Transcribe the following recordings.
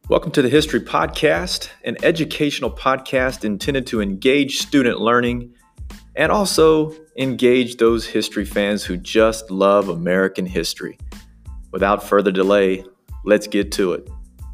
Welcome to the History Podcast, an educational podcast intended to engage student learning and also engage those history fans who just love American history. Without further delay, let's get to it.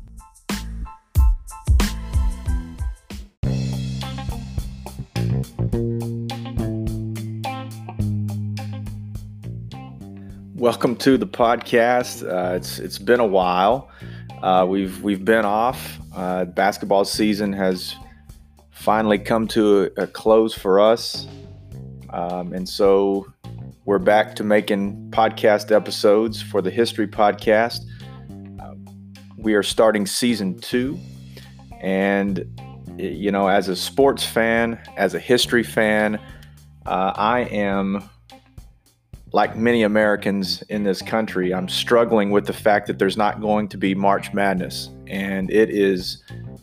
Welcome to the podcast. It's been a while. We've been off. Basketball season has finally come to a close for us, and so we're back to making podcast episodes for the History Podcast. We are starting season 2, and as a sports fan, as a history fan, I am, like many Americans in this country, I'm struggling with the fact that there's not going to be March Madness. And it's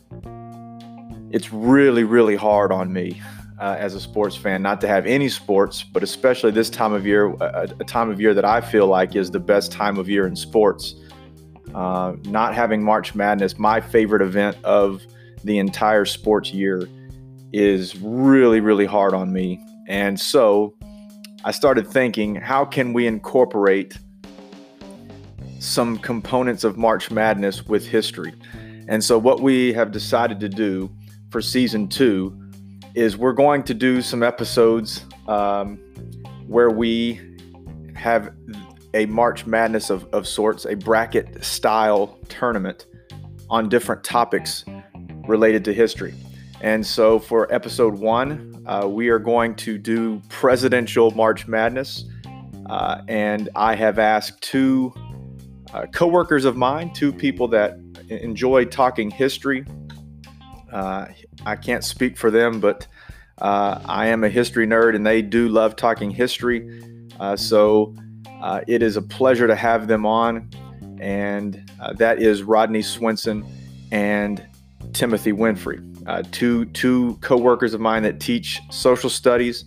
really, really hard on me as a sports fan not to have any sports, but especially this time of year, a time of year that I feel like is the best time of year in sports. Not having March Madness, my favorite event of the entire sports year, is really, really hard on me. And so I started thinking, how can we incorporate some components of March Madness with history? And so what we have decided to do for season 2 is we're going to do some episodes where we have a March Madness of sorts, a bracket style tournament on different topics related to history. And so for episode 1, we are going to do presidential March Madness. And I have asked 2 co-workers of mine, 2 people that enjoy talking history. I can't speak for them, but I am a history nerd and they do love talking history. So it is a pleasure to have them on. And that is Rodney Swenson and Timothy Winfrey. Two co-workers of mine that teach social studies.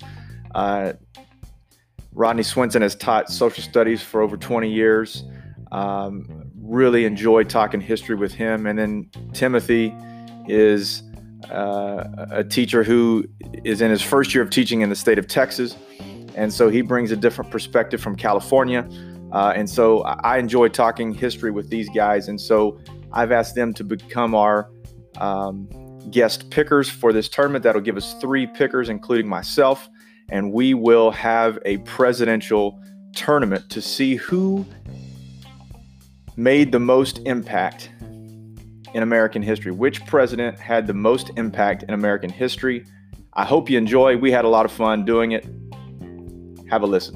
Rodney Swenson has taught social studies for over 20 years. Really enjoy talking history with him. And then Timothy is a teacher who is in his first year of teaching in the state of Texas. And so he brings a different perspective from California. And so I enjoy talking history with these guys. And so I've asked them to become our guest pickers for this tournament. That'll give us 3 pickers, including myself, and we will have a presidential tournament to see who made the most impact in American history. Which president had the most impact in American history? I hope you enjoy. We had a lot of fun doing it. Have a listen.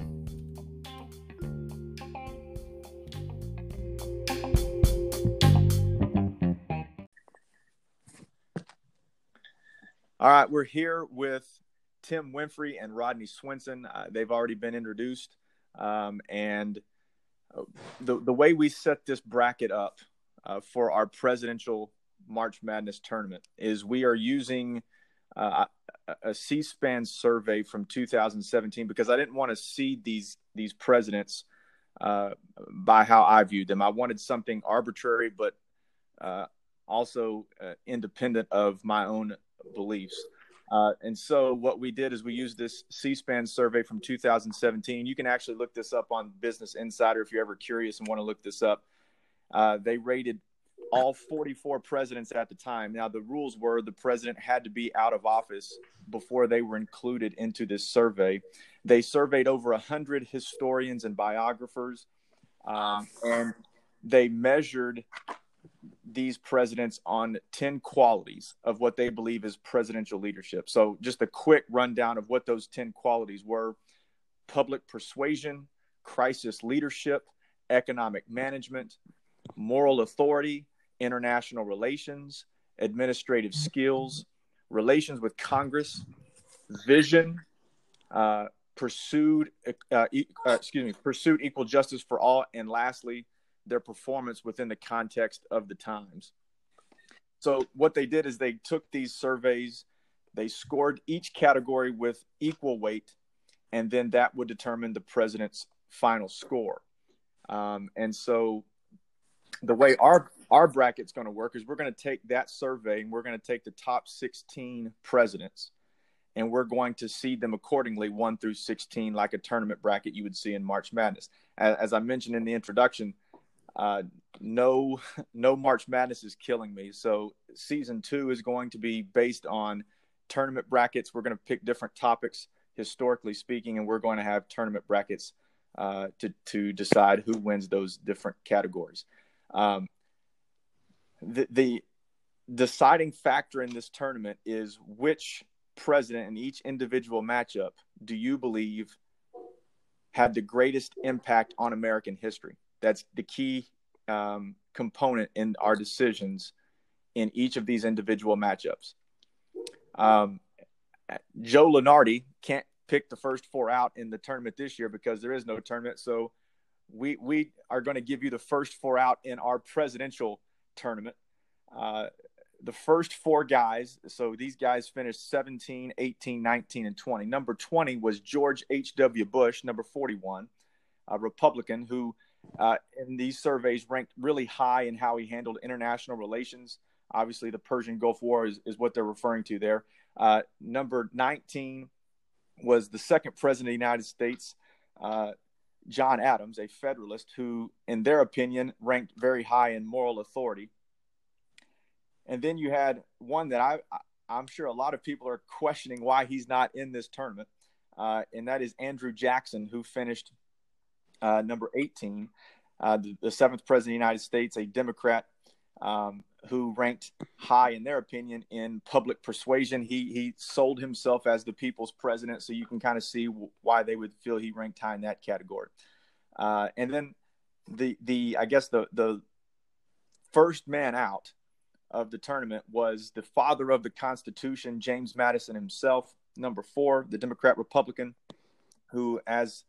All right, we're here with Tim Winfrey and Rodney Swenson. They've already been introduced. And the way we set this bracket up for our presidential March Madness tournament is we are using a C-SPAN survey from 2017 because I didn't want to seed these presidents by how I viewed them. I wanted something arbitrary, but also independent of my own beliefs. And so what we did is we used this C-SPAN survey from 2017. You can actually look this up on Business Insider if you're ever curious and want to look this up. They rated all 44 presidents at the time. Now, the rules were the president had to be out of office before they were included into this survey. They surveyed over 100 historians and biographers, and they measured these presidents on 10 qualities of what they believe is presidential leadership. So just a quick rundown of what those 10 qualities were: public persuasion, crisis leadership, economic management, moral authority, international relations, administrative skills, relations with Congress, vision, pursued equal justice for all, and lastly, their performance within the context of the times. So what they did is they took these surveys, they scored each category with equal weight, and then that would determine the president's final score. And so the way our our bracket's going to work is we're going to take that survey and we're going to take the top 16 presidents and we're going to seed them accordingly 1 through 16 like a tournament bracket you would see in March Madness. As I mentioned in the introduction, no March Madness is killing me. So season 2 is going to be based on tournament brackets. We're going to pick different topics, historically speaking, and we're going to have tournament brackets to decide who wins those different categories. The deciding factor in this tournament is which president in each individual matchup do you believe had the greatest impact on American history? That's the key component in our decisions in each of these individual matchups. Joe Lunardi can't pick the first 4 out in the tournament this year because there is no tournament. So we are going to give you the first 4 out in our presidential tournament. The first 4 guys, so these guys finished 17, 18, 19, and 20. Number 20 was George H.W. Bush, number 41, a Republican who in these surveys ranked really high in how he handled international relations. Obviously, the Persian Gulf War is what they're referring to there. Number 19 was the second president of the United States, John Adams, a Federalist who, in their opinion, ranked very high in moral authority. And then you had one that I'm sure a lot of people are questioning why he's not in this tournament, and that is Andrew Jackson, who finished number 18, the seventh president of the United States, a Democrat who ranked high, in their opinion, in public persuasion. He sold himself as the people's president, so you can kind of see why they would feel he ranked high in that category. And then I guess the first man out of the tournament was the father of the Constitution, James Madison himself, number 4, the Democrat Republican, who, as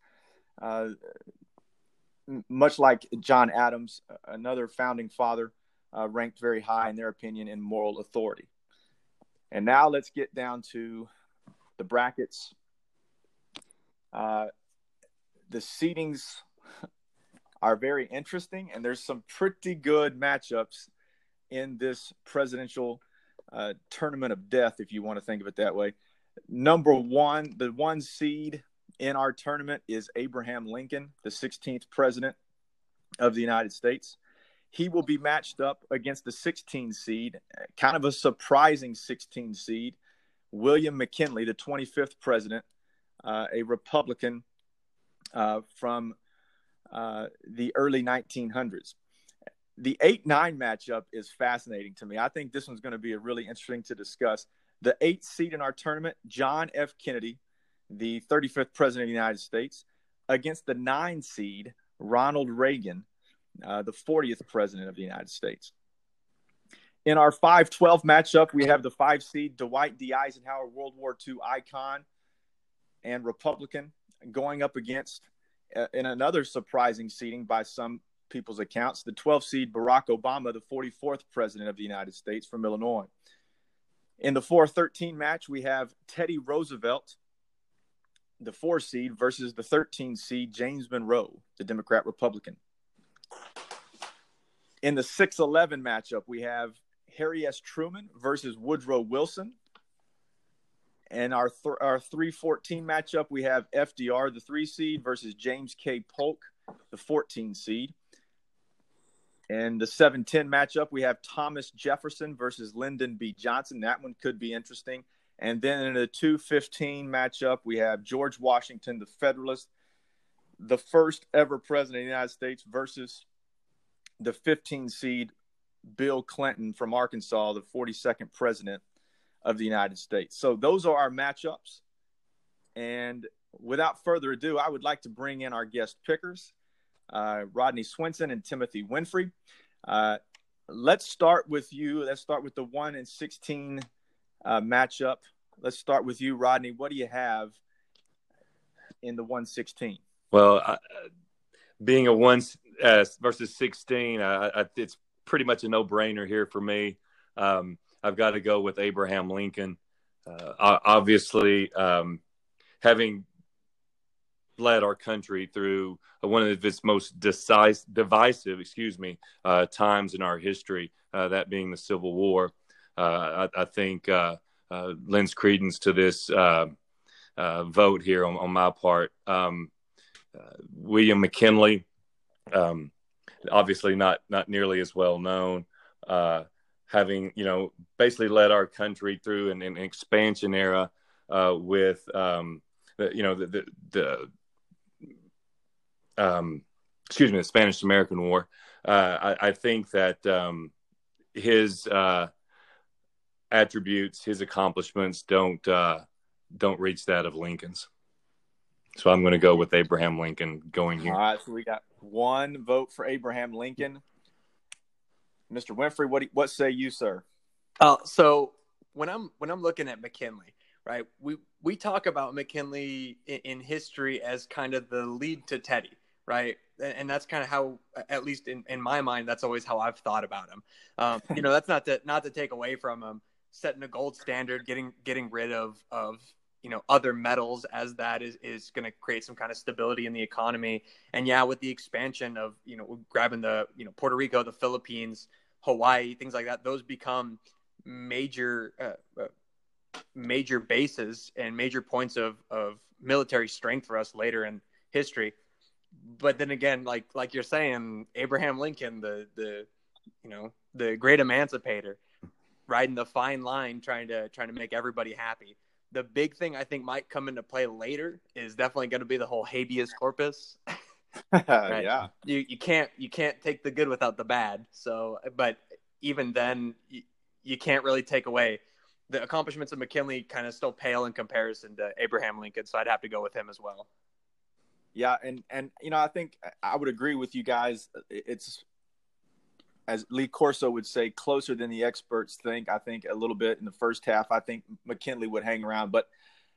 much like John Adams, another founding father, ranked very high in their opinion in moral authority. And now let's get down to the brackets. The seedings are very interesting, and there's some pretty good matchups in this presidential tournament of death, if you want to think of it that way. Number 1, the 1 seed in our tournament is Abraham Lincoln, the 16th president of the United States. He will be matched up against the 16 seed, kind of a surprising 16 seed, William McKinley, the 25th president, a Republican from the early 1900s. The 8-9 matchup is fascinating to me. I think this one's going to be really interesting to discuss. The 8th seed in our tournament, John F. Kennedy, the 35th president of the United States, against the 9 seed, Ronald Reagan, the 40th president of the United States. In our 5-12 matchup, we have the 5 seed, Dwight D. Eisenhower, World War II icon and Republican, going up against, in another surprising seeding by some people's accounts, the 12th seed, Barack Obama, the 44th president of the United States from Illinois. In the 4-13 match, we have Teddy Roosevelt, the 4 seed, versus the 13 seed, James Monroe, the Democrat Republican. In the 6-11 matchup, we have Harry S. Truman versus Woodrow Wilson. And our 3-14 matchup, we have FDR, the 3 seed, versus James K. Polk, the 14 seed. In the 7-10 matchup, we have Thomas Jefferson versus Lyndon B. Johnson. That one could be interesting. And then in the 2-15 matchup, we have George Washington, the Federalist, the first ever president of the United States, versus the 15 seed Bill Clinton from Arkansas, the 42nd president of the United States. So those are our matchups. And without further ado, I would like to bring in our guest pickers, Rodney Swinson and Timothy Winfrey. Let's start with you. Let's start with the 1-16 matchup. Let's start with you, Rodney. What do you have in the 1-16? Well, being a 1 versus 16, it's pretty much a no-brainer here for me. I've got to go with Abraham Lincoln. Obviously, having led our country through one of its most divisive, times in our history, that being the Civil War. I think lends credence to this vote here on my part. William McKinley, obviously not nearly as well known, having basically led our country through an expansion era with the Spanish American War. I think that his attributes, his accomplishments don't reach that of Lincoln's. So I'm going to go with Abraham Lincoln going here. All right, so we got one vote for Abraham Lincoln. Mr. Winfrey, what say you, sir? So when I'm looking at McKinley, right, we talk about McKinley in history as kind of the lead to Teddy, right? And that's kind of how, at least in my mind, that's always how I've thought about him. That's not to take away from him setting a gold standard, getting rid of other metals, as that is going to create some kind of stability in the economy. And yeah, with the expansion of, grabbing the, Puerto Rico, the Philippines, Hawaii, things like that, those become major bases and major points of military strength for us later in history. But then again, like you're saying, Abraham Lincoln, the great emancipator, riding the fine line, trying to make everybody happy. The big thing I think might come into play later is definitely going to be the whole habeas corpus. Right? Yeah, you can't take the good without the bad. So, but even then, you can't really take away the accomplishments of McKinley. Kind of still pale in comparison to Abraham Lincoln. So I'd have to go with him as well. Yeah, and I think I would agree with you guys. It's, as Lee Corso would say, closer than the experts think. I think a little bit in the first half, I think McKinley would hang around. But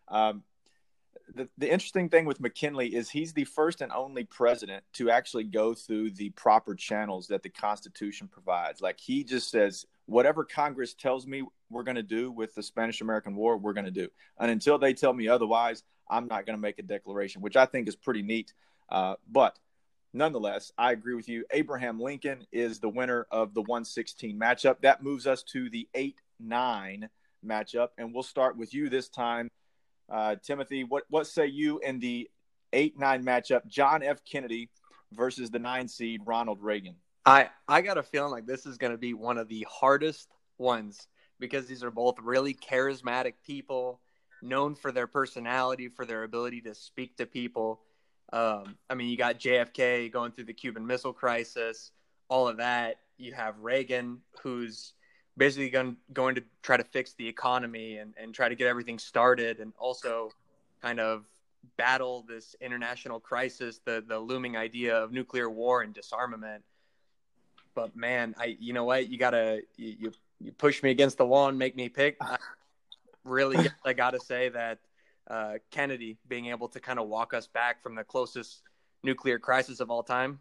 the interesting thing with McKinley is he's the first and only president to actually go through the proper channels that the Constitution provides. Like, he just says, whatever Congress tells me we're going to do with the Spanish-American War, we're going to do. And until they tell me otherwise, I'm not going to make a declaration, which I think is pretty neat. But nonetheless, I agree with you. Abraham Lincoln is the winner of the 116 matchup. That moves us to the 8-9 matchup, and we'll start with you this time. Timothy, what say you in the 8-9 matchup, John F. Kennedy versus the 9 seed Ronald Reagan? I got a feeling like this is going to be one of the hardest ones, because these are both really charismatic people, known for their personality, for their ability to speak to people. You got JFK going through the Cuban Missile Crisis, all of that. You have Reagan, who's basically going to try to fix the economy and try to get everything started, and also kind of battle this international crisis, the looming idea of nuclear war and disarmament. But man, you know what? You push me against the wall and make me pick. I got to say that Kennedy being able to kind of walk us back from the closest nuclear crisis of all time.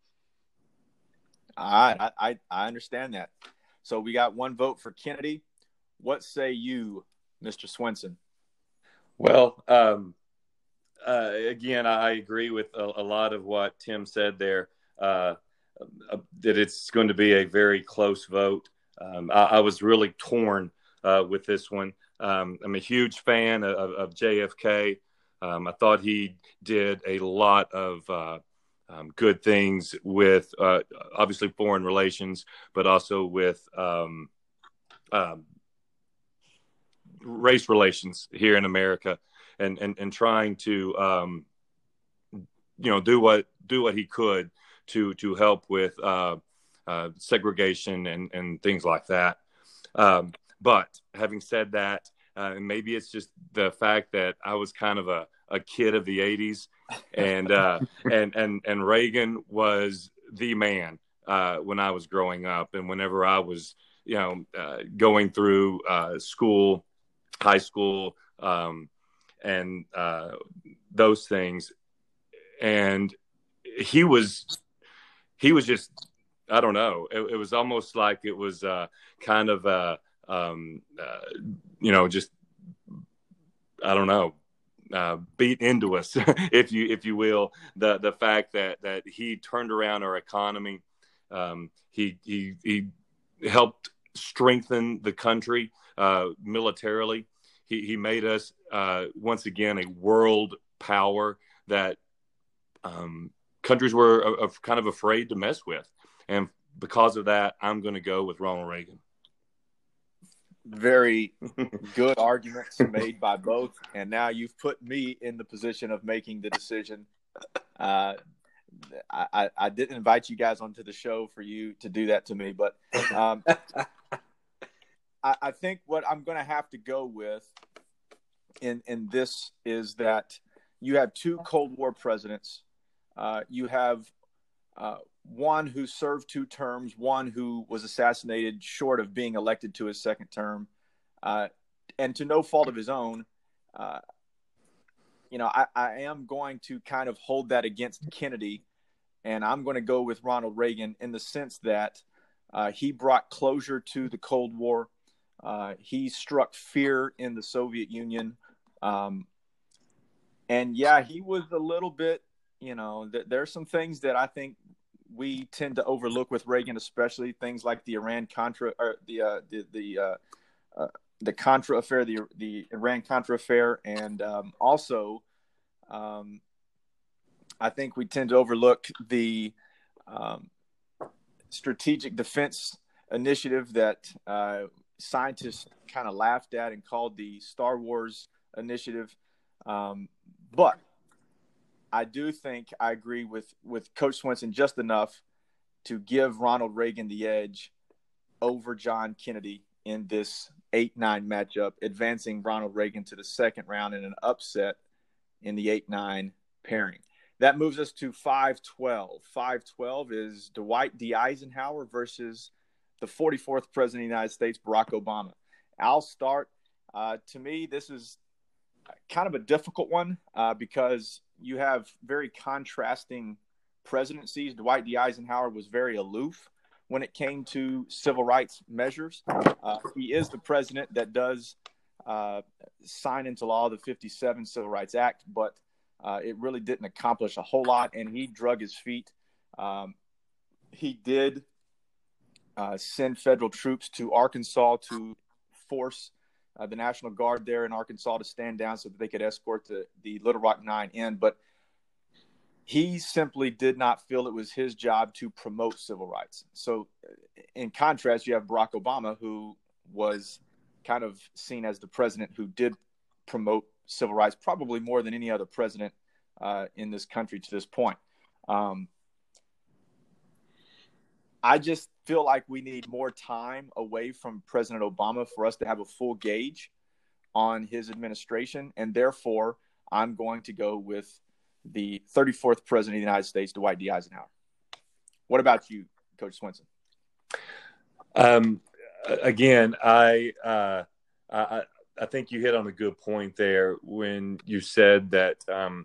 I understand that. So we got one vote for Kennedy. What say you, Mr. Swenson? Well, again, I agree with a lot of what Tim said there, that it's going to be a very close vote. I was really torn with this one. I'm a huge fan of JFK. I thought he did a lot of good things with obviously foreign relations, but also with race relations here in America, and trying to do what he could to help with segregation and things like that. But having said that, and maybe it's just the fact that I was kind of a kid of the 80s, and Reagan was the man when I was growing up, and whenever I was going through school, high school, and those things, and he was just, I don't know, it was almost like it was kind of just, I don't know, beat into us, if you will, the fact that he turned around our economy. He helped strengthen the country militarily. He made us once again a world power that countries were kind of afraid to mess with, and because of that, I'm going to go with Ronald Reagan. Very good arguments made by both, and now you've put me in the position of making the decision. I didn't invite you guys onto the show for you to do that to me, but I think what I'm going to have to go with in this is that you have two Cold War presidents. You have one who served 2 terms, one who was assassinated short of being elected to his second term, and to no fault of his own. I am going to kind of hold that against Kennedy, and I'm going to go with Ronald Reagan in the sense that he brought closure to the Cold War. He struck fear in the Soviet Union. And yeah, he was a little bit, there's some things that I think we tend to overlook with Reagan, especially things like the Iran-Contra, or the Contra affair, the Iran-Contra affair, and also I think we tend to overlook the strategic defense initiative that scientists kind of laughed at and called the Star Wars initiative. But I do think I agree with Coach Swenson just enough to give Ronald Reagan the edge over John Kennedy in this 8-9 matchup, advancing Ronald Reagan to the second round in an upset in the 8-9 pairing. That moves us to 5-12. 5-12 is Dwight D. Eisenhower versus the 44th President of the United States, Barack Obama. I'll start. To me, this is kind of a difficult one because you have very contrasting presidencies. Dwight D. Eisenhower was very aloof when it came to civil rights measures. He is the president that does sign into law the 57 Civil Rights Act, but it really didn't accomplish a whole lot, and he drug his feet. He did send federal troops to Arkansas to force the National Guard there in Arkansas to stand down so that they could escort the Little Rock Nine in. But he simply did not feel it was his job to promote civil rights. So in contrast, you have Barack Obama, who was kind of seen as the president who did promote civil rights, probably more than any other president in this country to this point. I just feel like we need more time away from President Obama for us to have a full gauge on his administration. And therefore, I'm going to go with the 34th President of the United States, Dwight D. Eisenhower. What about you, Coach Swenson? Again, I think you hit on a good point there when you said that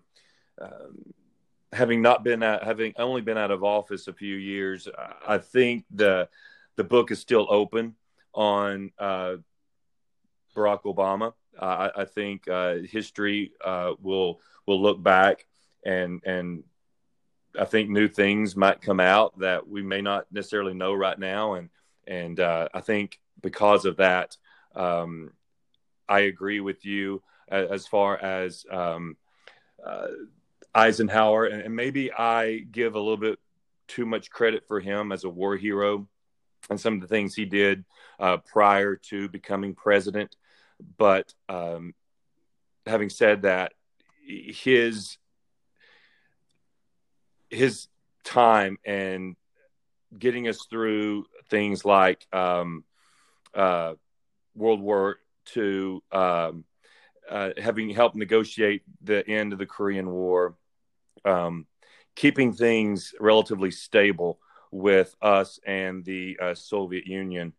having only been out of office a few years, I think the book is still open on Barack Obama. I think history will look back and I think new things might come out that we may not necessarily know right now. And I think because of that, I agree with you as far as Eisenhower, and maybe I give a little bit too much credit for him as a war hero and some of the things he did prior to becoming president. But having said that, his time and getting us through things like World War II, having helped negotiate the end of the Korean War, keeping things relatively stable with us and the Soviet Union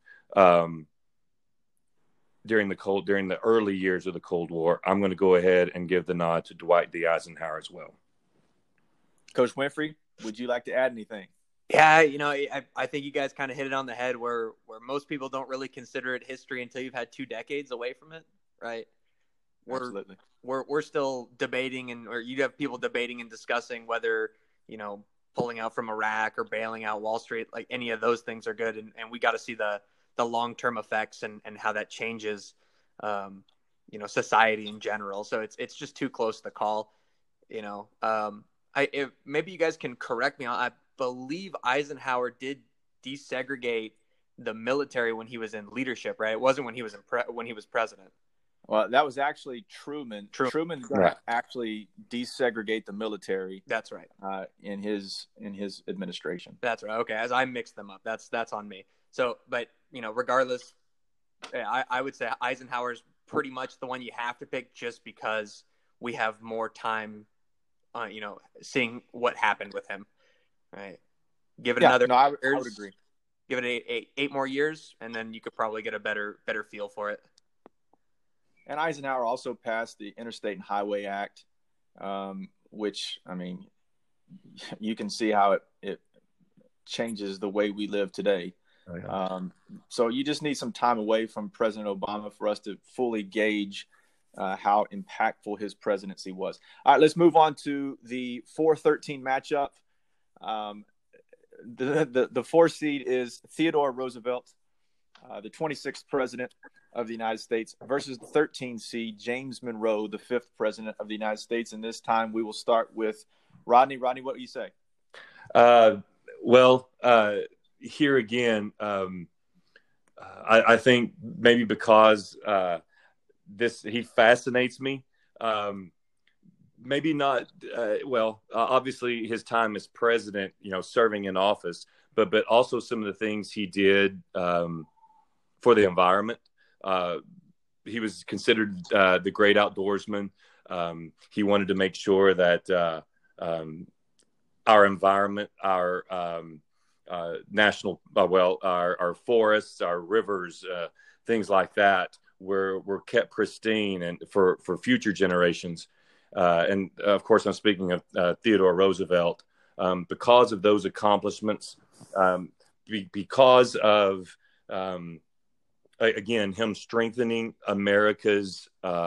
during the early years of the Cold War. I'm going to go ahead and give the nod to Dwight D. Eisenhower as well. Coach Winfrey, would you like to add anything? Yeah, I think you guys kind of hit it on the head where most people don't really consider it history until you've had 2 decades away from it, right? Absolutely. We're still debating, or you have people debating and discussing whether, pulling out from Iraq or bailing out Wall Street, like any of those things are good. And we got to see the long-term effects and how that changes, society in general. So it's just too close to call, maybe you guys can correct me. I believe Eisenhower did desegregate the military when he was in leadership, right? It wasn't when he was when he was president. Well, that was actually Truman. Truman Right. actually desegregate the military. That's right. In his administration. That's right. Okay, as I mixed them up, that's on me. So, but regardless, I would say Eisenhower's pretty much the one you have to pick, just because we have more time, seeing what happened with him. Right. Give it another. No, I would agree. Give it eight more years, and then you could probably get a better feel for it. And Eisenhower also passed the Interstate and Highway Act, which, I mean, you can see how it changes the way we live today. Oh, yeah. So you just need some time away from President Obama for us to fully gauge how impactful his presidency was. All right, let's move on to the 4-13 matchup. The 4 seed is Theodore Roosevelt, the 26th president of the United States, versus the 13 seed James Monroe, the 5th president of the United States. And this time we will start with Rodney. Rodney, what do you say? Here again, I think maybe because he fascinates me. Maybe not. Obviously his time as president, serving in office, but also some of the things he did for the environment. He was considered the great outdoorsman. He wanted to make sure that our environment, our our forests, our rivers, things like that were kept pristine and for future generations. And of course, I'm speaking of Theodore Roosevelt. Because of those accomplishments, because of again, him strengthening America's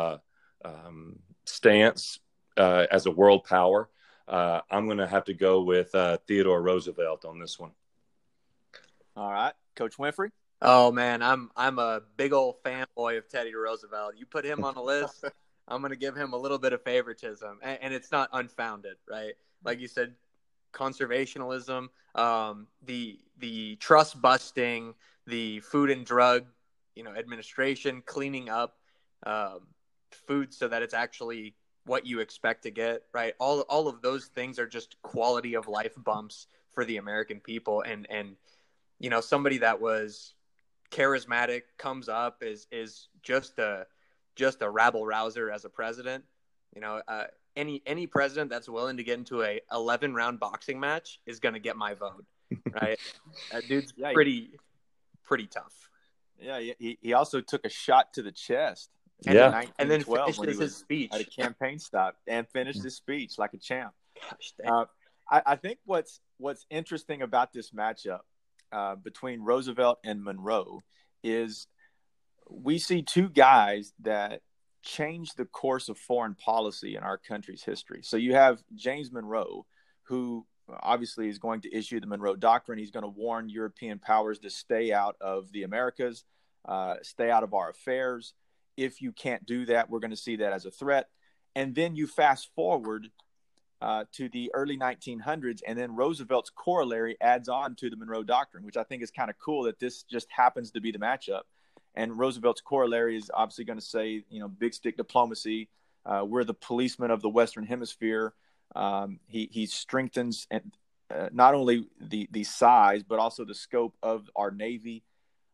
stance as a world power, I'm going to have to go with Theodore Roosevelt on this one. All right, Coach Winfrey. Oh man, I'm a big old fanboy of Teddy Roosevelt. You put him on a list, I'm going to give him a little bit of favoritism, and it's not unfounded, right? Like you said, conservationism, the trust busting, the Food and Drug, administration, cleaning up food so that it's actually what you expect to get, right? All of those things are just quality of life bumps for the American people, and somebody that was charismatic, comes up, is just a rabble rouser as a president. Any president that's willing to get into a 11-round boxing match is going to get my vote, right? That dude's pretty tough. Yeah, he also took a shot to the chest. And then finished his speech at a campaign stop and finished his speech like a champ. Gosh, dang. I think what's interesting about this matchup between Roosevelt and Monroe is we see two guys that changed the course of foreign policy in our country's history. So you have James Monroe, who obviously is going to issue the Monroe Doctrine. He's going to warn European powers to stay out of the Americas, stay out of our affairs. If you can't do that, we're going to see that as a threat. And then you fast forward to the early 1900s, and then Roosevelt's corollary adds on to the Monroe Doctrine, which I think is kind of cool that this just happens to be the matchup. And Roosevelt's corollary is obviously going to say, big stick diplomacy. We're the policemen of the Western Hemisphere. He strengthens not only the size, but also the scope of our Navy.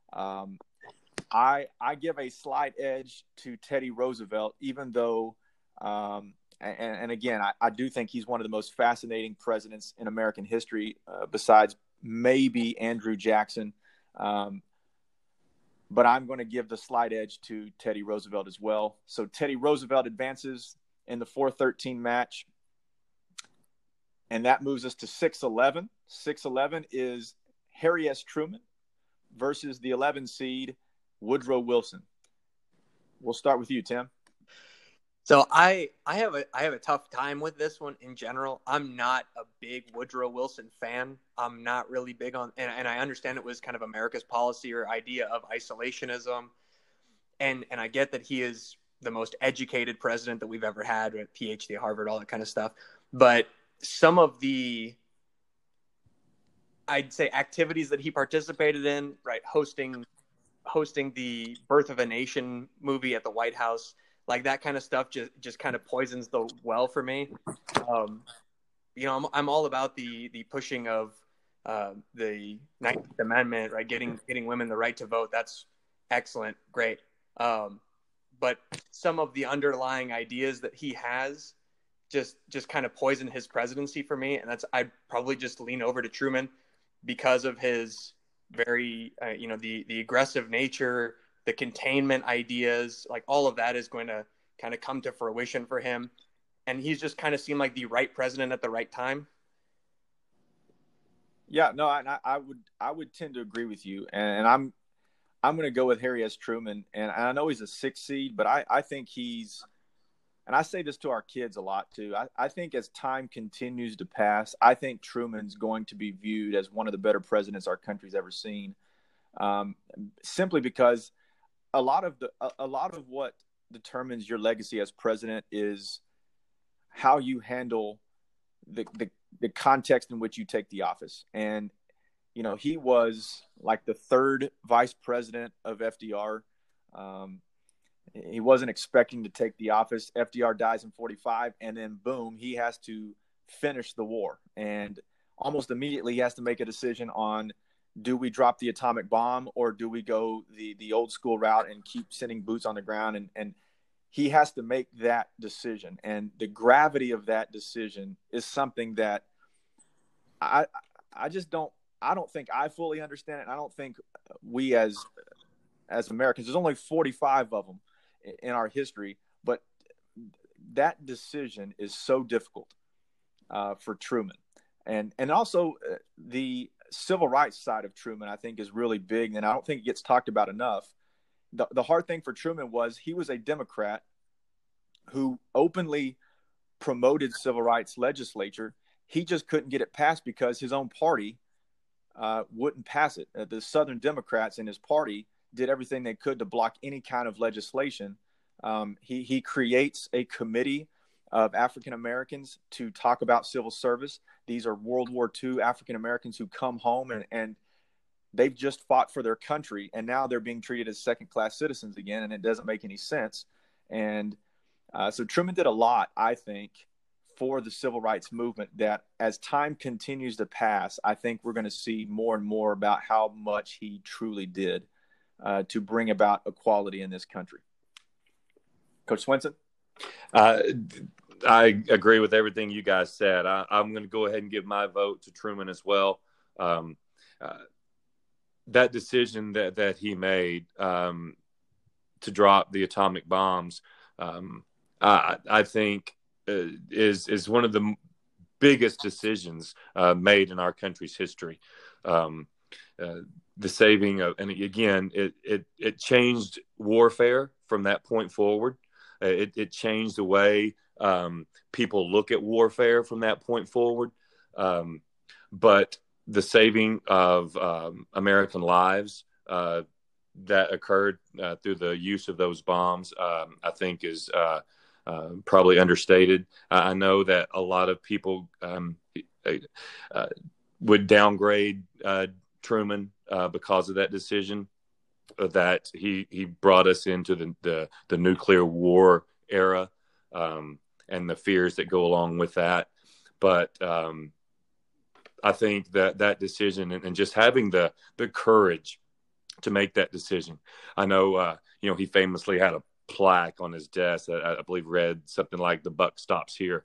I give a slight edge to Teddy Roosevelt, even though, and again, I do think he's one of the most fascinating presidents in American history, besides maybe Andrew Jackson. But I'm going to give the slight edge to Teddy Roosevelt as well. So Teddy Roosevelt advances in the 4-13 match. And that moves us to 6-11. 6-11 is Harry S. Truman versus the 11 seed Woodrow Wilson. We'll start with you, Tim. So I have a tough time with this one in general. I'm not a big Woodrow Wilson fan. I'm not really big on, and I understand it was kind of America's policy or idea of isolationism, and I get that he is the most educated president that we've ever had, with PhD at Harvard, all that kind of stuff. But some of the, I'd say, activities that he participated in, right, hosting the Birth of a Nation movie at the White House, like that kind of stuff just kind of poisons the well for me. I'm all about the pushing of the 19th Amendment, right? Getting women the right to vote. That's excellent, great. But some of the underlying ideas that he has just kind of poison his presidency for me, and I'd probably just lean over to Truman because of his very the aggressive nature, the containment ideas, like all of that is going to kind of come to fruition for him. And he's just kind of seemed like the right president at the right time. Yeah, no, I would tend to agree with you. And I'm going to go with Harry S. Truman. And I know he's a 6 seed, but I think he's, and I say this to our kids a lot too, I think as time continues to pass, I think Truman's going to be viewed as one of the better presidents our country's ever seen. Simply because a lot of what determines your legacy as president is how you handle the context in which you take the office. And, he was like the third vice president of FDR. He wasn't expecting to take the office. FDR dies in 1945, and then boom, he has to finish the war. And almost immediately he has to make a decision on, do we drop the atomic bomb or do we go the old school route and keep sending boots on the ground? And he has to make that decision. And the gravity of that decision is something that I don't think I fully understand it. And I don't think we as Americans, there's only 45 of them in our history, but that decision is so difficult for Truman. And also the civil rights side of Truman, I think, is really big, and I don't think it gets talked about enough. The hard thing for Truman was he was a Democrat who openly promoted civil rights legislature. He just couldn't get it passed because his own party wouldn't pass it. The Southern Democrats in his party did everything they could to block any kind of legislation. He creates a committee of African Americans to talk about civil service. These are World War II African Americans who come home and they've just fought for their country, and now they're being treated as second-class citizens again, and it doesn't make any sense. And so Truman did a lot, I think, for the civil rights movement, that as time continues to pass, I think we're going to see more and more about how much he truly did to bring about equality in this country. Coach Swenson? I agree with everything you guys said. I'm going to go ahead and give my vote to Truman as well. That decision that he made to drop the atomic bombs, I think is one of the biggest decisions made in our country's history. The saving of, and again, it changed warfare from that point forward. It changed the way people look at warfare from that point forward. But the saving of American lives that occurred through the use of those bombs, I think is probably understated. I know that a lot of people would downgrade Truman because of that decision, that he brought us into the nuclear war era and the fears that go along with that. But I think that decision and just having the courage to make that decision. I know, he famously had a plaque on his desk that I believe read something like "The buck stops here."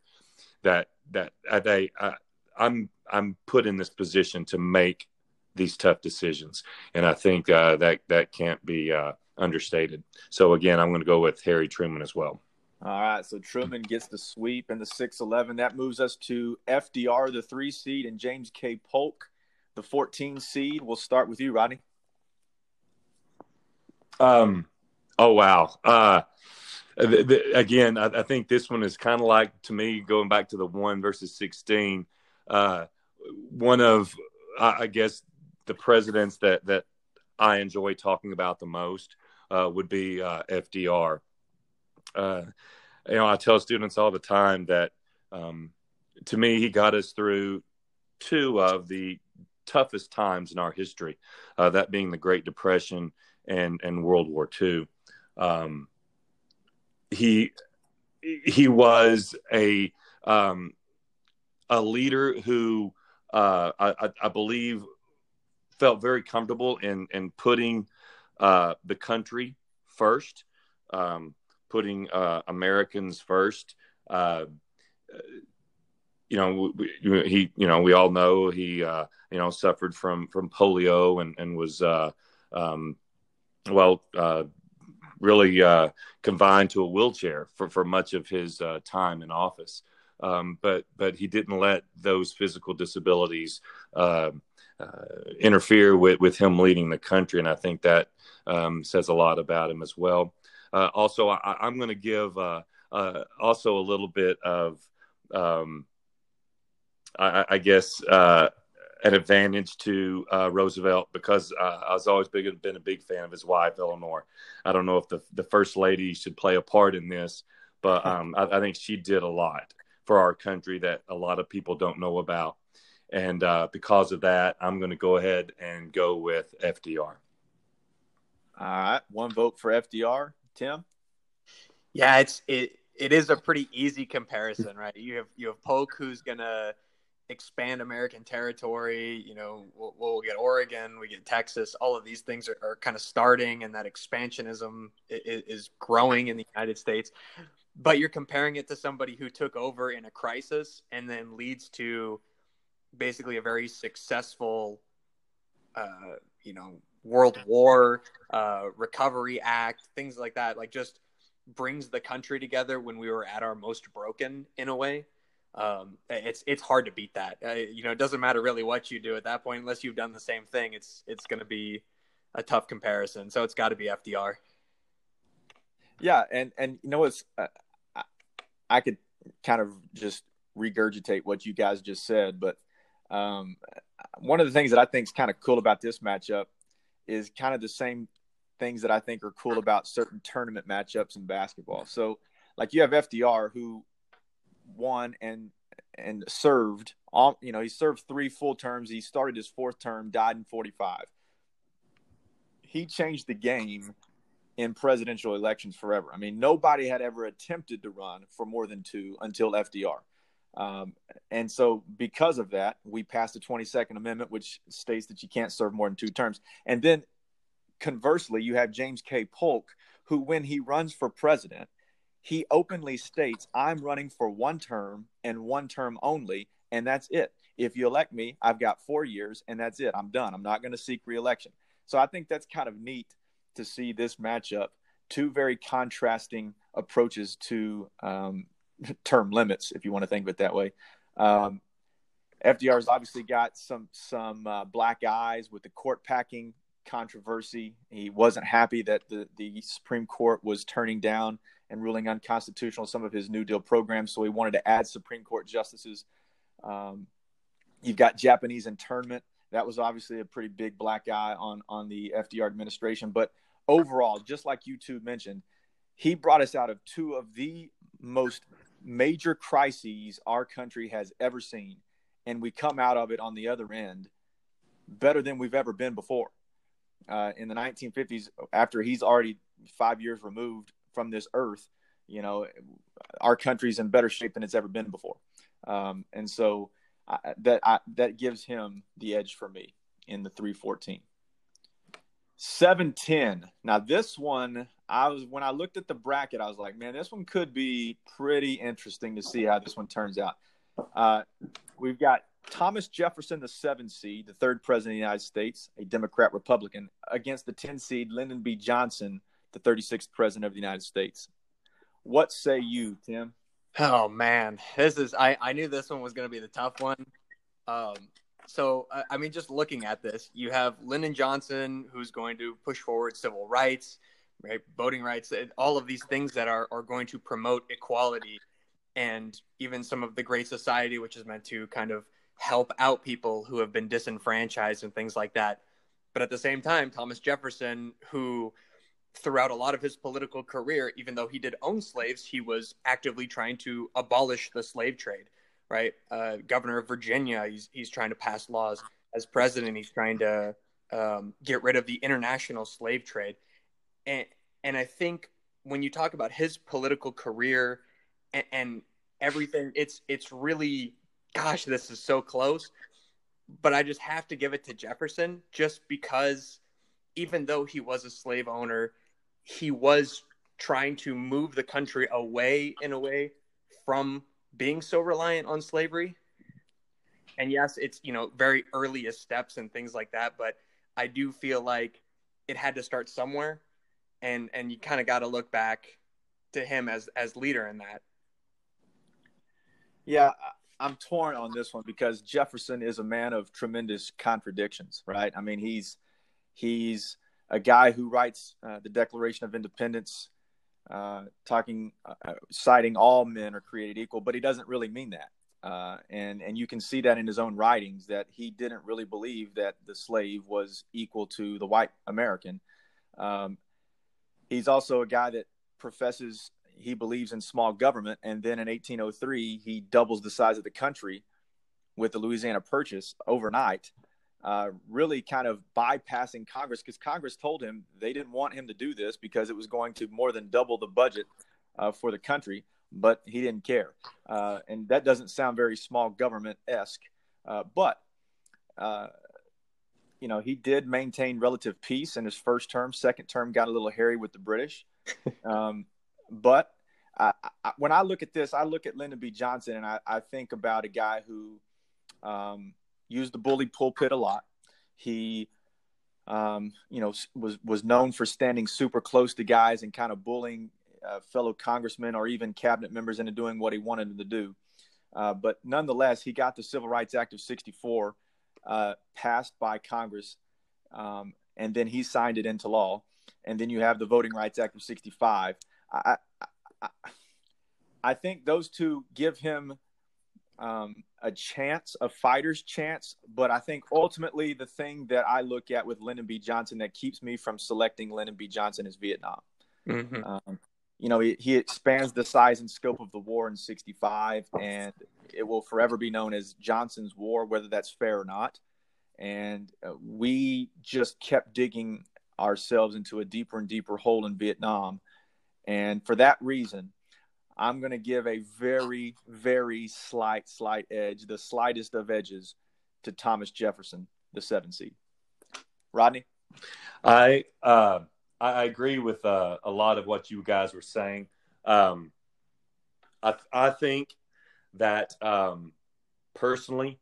I'm put in this position to make these tough decisions, and I think that can't be understated. So again, I'm going to go with Harry Truman as well. All right, so Truman gets the sweep in the 6-11. That moves us to FDR, the 3 seed, and James K. Polk, the 14 seed. We'll start with you, Rodney. Oh wow. Again, I think this one is kind of like, to me, going back to the 1 versus 16. One of, I guess, the presidents that I enjoy talking about the most would be FDR. I tell students all the time that, to me, he got us through two of the toughest times in our history, that being the Great Depression and World War II. He was a leader who I believe felt very comfortable in putting the country first, putting Americans first. We all know he suffered from polio and was really confined to a wheelchair for much of his time in office. But he didn't let those physical disabilities interfere with him leading the country, and I think that says a lot about him as well. Also, I'm going to give also a little bit of, I guess, an advantage to Roosevelt, because I was always been a big fan of his wife, Eleanor. I don't know if the first lady should play a part in this, but I think she did a lot for our country that a lot of people don't know about. And because of that, I'm going to go ahead and go with FDR. All right. One vote for FDR. Tim? Yeah, it is a pretty easy comparison, right? You have Polk, who's going to expand American territory. We'll get Oregon, we get Texas. All of these things are kind of starting, and that expansionism is growing in the United States. But you're comparing it to somebody who took over in a crisis and then leads to basically a very successful, World War, Recovery Act, things like that. Like, just brings the country together when we were at our most broken, in a way. It's hard to beat that. It doesn't matter really what you do at that point, unless you've done the same thing. It's going to be a tough comparison. So it's got to be FDR. Yeah, and it's I could kind of just regurgitate what you guys just said, but one of the things that I think is kind of cool about this matchup is kind of the same things that I think are cool about certain tournament matchups in basketball. So, like, you have FDR, who won and served all, he served 3 full terms. He started his 4th term, died in 45. He changed the game in presidential elections forever. I mean, nobody had ever attempted to run for more than 2 until FDR. And so because of that, we passed the 22nd Amendment, which states that you can't serve more than 2 terms. And then conversely, you have James K. Polk, who, when he runs for president, he openly states, I'm running for 1 term and 1 term only, and that's it. If you elect me, I've got 4 years, and that's it. I'm done. I'm not going to seek re-election. So I think that's kind of neat to see this matchup, 2 very contrasting approaches to term limits, if you want to think of it that way. FDR's obviously got some black eyes with the court packing controversy. He wasn't happy that the Supreme Court was turning down and ruling unconstitutional some of his New Deal programs, so he wanted to add Supreme Court justices. You've got Japanese internment. That was obviously a pretty big black eye on the FDR administration. But overall, just like you two mentioned, he brought us out of 2 of the most major crises our country has ever seen, and we come out of it on the other end better than we've ever been before. In the 1950s, after he's already 5 years removed from this earth, our country's in better shape than it's ever been before. And so that gives him the edge for me in the 314. 7-10. Now this one, when I looked at the bracket, I was like, man, this one could be pretty interesting to see how this one turns out. We've got Thomas Jefferson, the 7 seed, the 3rd president of the United States, a Democrat Republican, against the 10 seed Lyndon B. Johnson, the 36th president of the United States. What say you, Tim? Oh man, I knew this one was going to be the tough one. So, I mean, just looking at this, you have Lyndon Johnson, who's going to push forward civil rights, right? Voting rights, all of these things that are going to promote equality, and even some of the Great Society, which is meant to kind of help out people who have been disenfranchised and things like that. But at the same time, Thomas Jefferson, who throughout a lot of his political career, even though he did own slaves, he was actively trying to abolish the slave trade, right? Governor of Virginia, he's trying to pass laws. As president, he's trying to get rid of the international slave trade. And I think when you talk about his political career and everything, it's really, gosh, this is so close. But I just have to give it to Jefferson, just because even though he was a slave owner, he was trying to move the country away, in a way, from being so reliant on slavery. And yes, it's, very earliest steps and things like that, but I do feel like it had to start somewhere, and you kind of got to look back to him as leader in that. Yeah, I'm torn on this one because Jefferson is a man of tremendous contradictions, right? I mean, he's a guy who writes the Declaration of Independence, citing all men are created equal, but he doesn't really mean that. And you can see that in his own writings, that he didn't really believe that the slave was equal to the white American. He's also a guy that professes he believes in small government, and then in 1803 he doubles the size of the country with the Louisiana Purchase overnight, really kind of bypassing Congress, because Congress told him they didn't want him to do this because it was going to more than double the budget for the country, but he didn't care. And that doesn't sound very small government-esque, but he did maintain relative peace in his first term. Second term got a little hairy with the British. But when I look at this, I look at Lyndon B. Johnson, and I think about a guy who used the bully pulpit a lot. He, was known for standing super close to guys and kind of bullying fellow congressmen or even cabinet members into doing what he wanted them to do. But nonetheless, he got the Civil Rights Act of 64 passed by Congress, and then he signed it into law. And then you have the Voting Rights Act of 65. I think those two give him a chance, a fighter's chance. But I think ultimately the thing that I look at with Lyndon B. Johnson that keeps me from selecting Lyndon B. Johnson is Vietnam. Mm-hmm. He expands the size and scope of the war in 65, and it will forever be known as Johnson's War, whether that's fair or not. And we just kept digging ourselves into a deeper and deeper hole in Vietnam. And for that reason, I'm going to give a very, very slight edge, the slightest of edges, to Thomas Jefferson, the 7 seed. Rodney? I agree with a lot of what you guys were saying. I think that personally,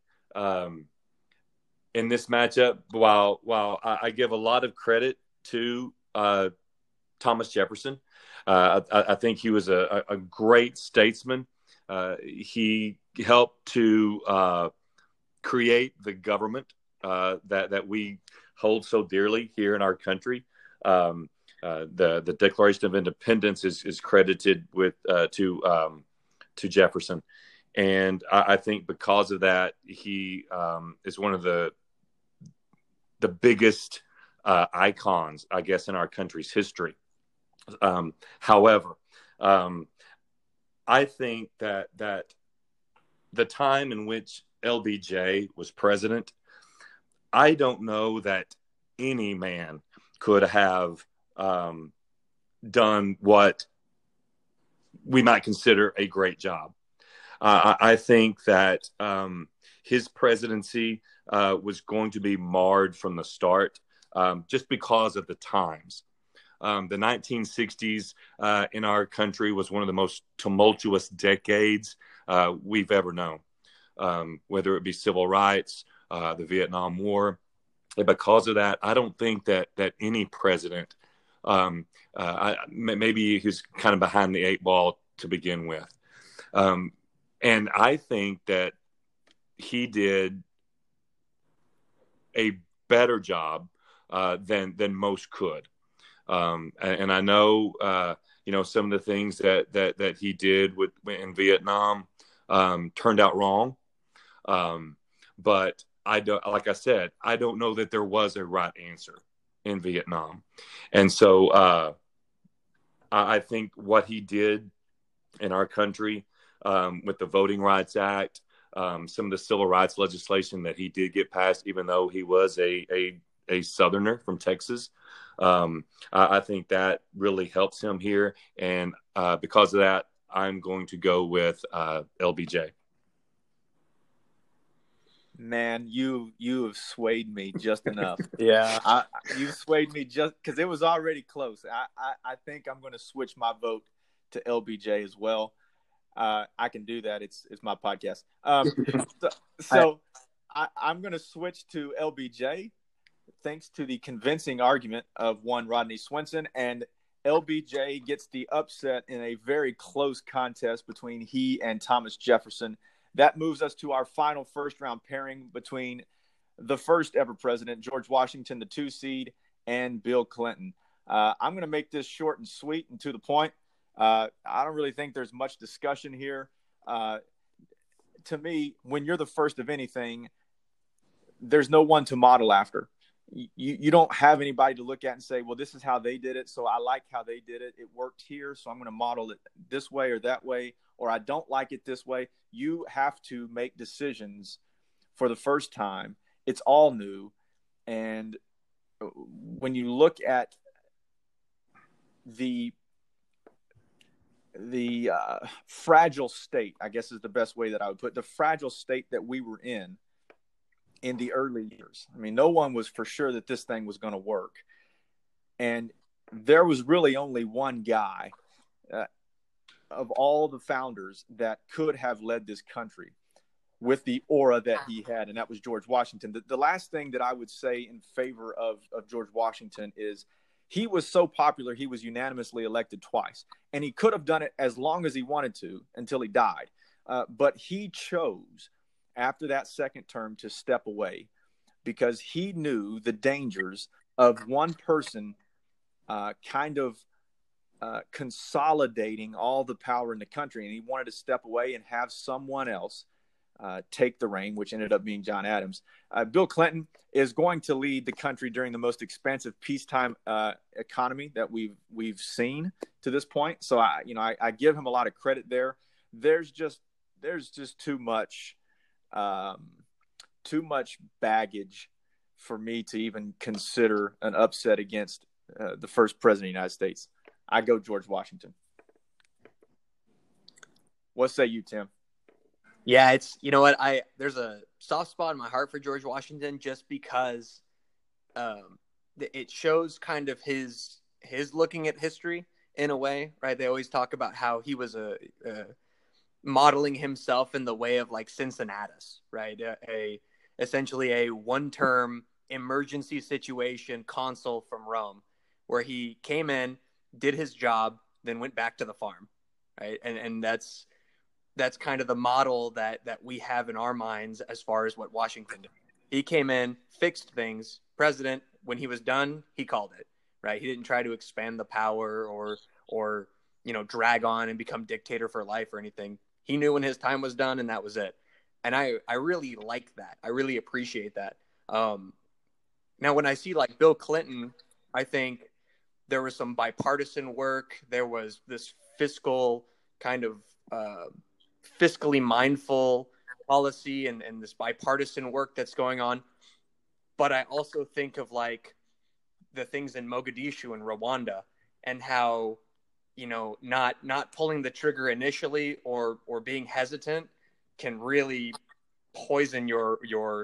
in this matchup, while I give a lot of credit to Thomas Jefferson, I think he was a great statesman. He helped to create the government that we hold so dearly here in our country. The Declaration of Independence is credited to Jefferson, and I think because of that, he is one of the biggest icons, I guess, in our country's history. However, I think that the time in which LBJ was president, I don't know that any man could have done what we might consider a great job. I think that his presidency was going to be marred from the start, just because of the times. The 1960s in our country was one of the most tumultuous decades we've ever known, whether it be civil rights, the Vietnam War. And because of that, I don't think that any president, maybe he's kind of behind the 8 ball to begin with. And I think that he did a better job than most could. And I know, some of the things that he did in Vietnam turned out wrong. But I don't, like I said, I don't know that there was a right answer in Vietnam. And so I think what he did in our country with the Voting Rights Act, some of the civil rights legislation that he did get passed, even though he was a Southerner from Texas, I think that really helps him here. And because of that, I'm going to go with LBJ. Man, you have swayed me just enough. Yeah. You swayed me just because it was already close. I think I'm going to switch my vote to LBJ as well. I can do that. It's my podcast. So I'm going to switch to LBJ thanks to the convincing argument of one Rodney Swenson, and LBJ gets the upset in a very close contest between he and Thomas Jefferson. That moves us to our final first-round pairing between the first ever president, George Washington, the 2 seed, and Bill Clinton. I'm going to make this short and sweet and to the point. I don't really think there's much discussion here. To me, when you're the first of anything, there's no one to model after. You don't have anybody to look at and say, well, this is how they did it, so I like how they did it. It worked here, so I'm going to model it this way or that way, or I don't like it this way. You have to make decisions for the first time. It's all new. And when you look at the fragile state, I guess is the best way that I would put it, the fragile state that we were in the early years. I mean, no one was for sure that this thing was going to work. And there was really only one guy of all the founders that could have led this country with the aura that he had, and that was George Washington. The last thing that I would say in favor of George Washington is he was so popular, he was unanimously elected twice. And he could have done it as long as he wanted to until he died. But he chose after that second term to step away because he knew the dangers of one person consolidating all the power in the country. And he wanted to step away and have someone else take the reign, which ended up being John Adams. Bill Clinton is going to lead the country during the most expensive peacetime economy that we've seen to this point. So I give him a lot of credit there. There's just too much baggage for me to even consider an upset against the first president of the United States. I go George Washington. What say you, Tim? Yeah, it's, you know what, there's a soft spot in my heart for George Washington just because it shows kind of his looking at history in a way, right? They always talk about how he was modeling himself in the way of like Cincinnatus, right? Essentially a one-term emergency situation consul from Rome, where he came in, did his job, then went back to the farm, right? And that's kind of the model that we have in our minds as far as what Washington did. He came in, fixed things, president. When he was done, he called it, right? He didn't try to expand the power or drag on and become dictator for life or anything. He knew when his time was done, and that was it. And I really like that. I really appreciate that. Now, when I see like Bill Clinton, I think there was some bipartisan work. There was this fiscal kind of fiscally mindful policy and this bipartisan work that's going on. But I also think of like the things in Mogadishu and Rwanda and how, not pulling the trigger initially or being hesitant can really poison your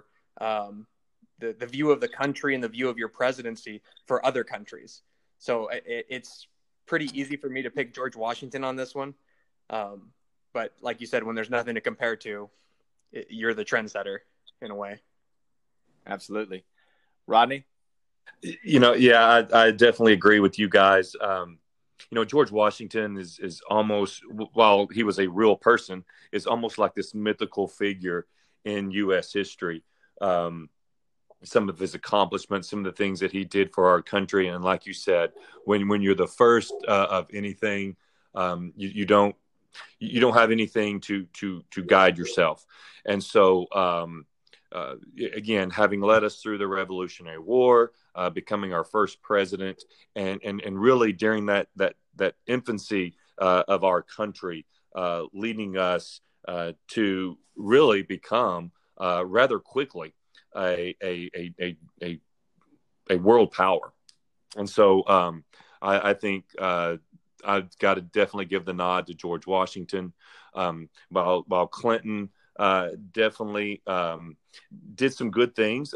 the view of the country and the view of your presidency for other countries. So it's pretty easy for me to pick George Washington on this one. But like you said, when there's nothing to compare to, you're the trendsetter in a way. Absolutely. Rodney? Yeah, I definitely agree with you guys. George Washington is almost, while he was a real person, is almost like this mythical figure in U.S. history. some of his accomplishments, some of the things that he did for our country. And like you said, when you're the first of anything, you don't have anything to guide yourself. And so, again, having led us through the Revolutionary War, becoming our first president, and really during that infancy of our country, leading us to really become rather quickly a world power. And so I think I've got to definitely give the nod to George Washington, while Clinton definitely did some good things.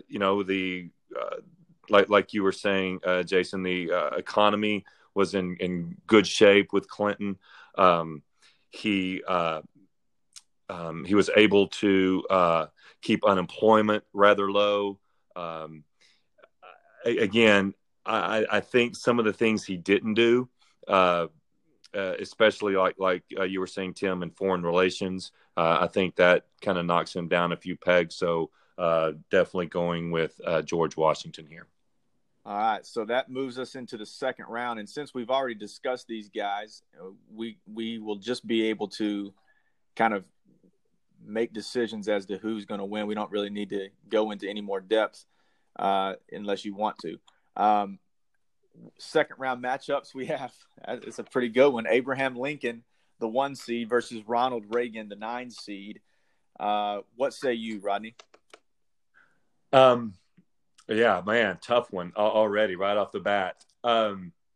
Like you were saying, Jason, the economy was in good shape with Clinton. He was able to keep unemployment rather low. Again, I think some of the things he didn't do, especially like you were saying, Tim, in foreign relations, I think that kind of knocks him down a few pegs. So definitely going with George Washington here. All right, so that moves us into the second round, and since we've already discussed these guys, we will just be able to kind of make decisions as to who's going to win. We don't really need to go into any more depth unless you want to. Second round matchups we have, it's a pretty good one. Abraham Lincoln, the 1 seed, versus Ronald Reagan, the 9 seed. What say you, Rodney? Yeah, man, tough one already right off the bat. I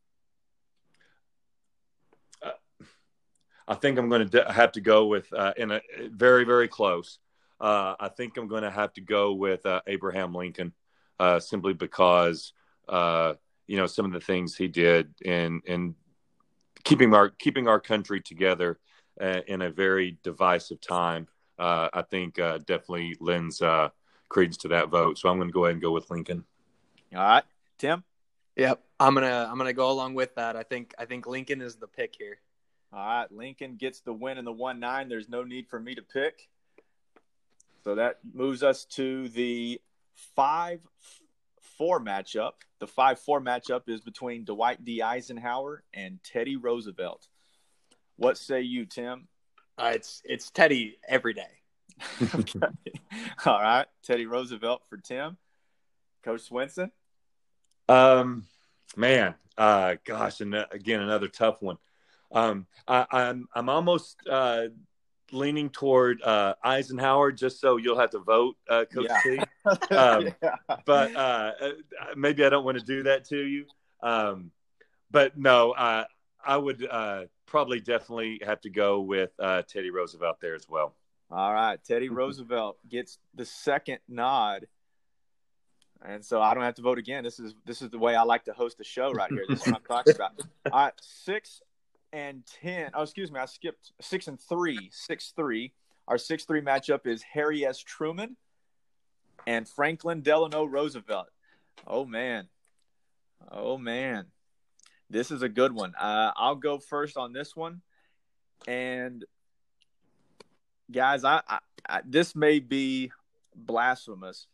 think I'm going to have to go with in a very, very close. I think I'm going to have to go with Abraham Lincoln, simply because some of the things he did in keeping our country together in a very divisive time. I think definitely lends credence to that vote. So I'm going to go ahead and go with Lincoln. All right, Tim. Yep, I'm gonna go along with that. I think Lincoln is the pick here. All right, Lincoln gets the win in the 1-9. There's no need for me to pick. So that moves us to the 5-4 matchup. The 5-4 matchup is between Dwight D. Eisenhower and Teddy Roosevelt. What say you, Tim? It's Teddy every day. Okay. All right, Teddy Roosevelt for Tim. Coach Swinson? Man, gosh, and again, another tough one. I'm almost leaning toward Eisenhower, just so you'll have to vote, Coach T. But maybe I don't want to do that to you. But no, I would probably definitely have to go with Teddy Roosevelt there as well. All right, Teddy Roosevelt gets the second nod. And so I don't have to vote again. This is the way I like to host a show right here. This is what I'm talking about. All right, 6-10. Oh, excuse me, I skipped 6-3. 6-3. Our 6-3 matchup is Harry S. Truman and Franklin Delano Roosevelt. Oh man. This is a good one. I'll go first on this one. And guys, I this may be blasphemous.